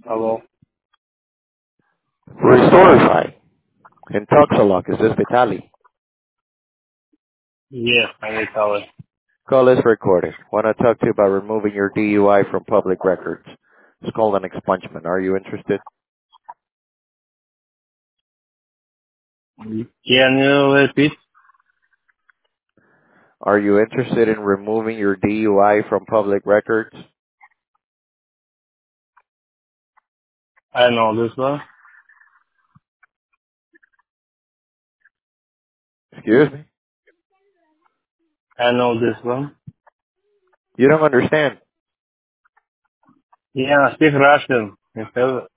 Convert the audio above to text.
Hello. Restorify. In Toxalock, is this Vitali? Yes, I need color. Call is recorded. Want to talk to you about removing your DUI from public records. It's called an expungement. Are you interested? Can you repeat? Are you interested in removing your DUI from public records? I know this one. Excuse me? I know this one. You don't understand. Yeah, speak Russian.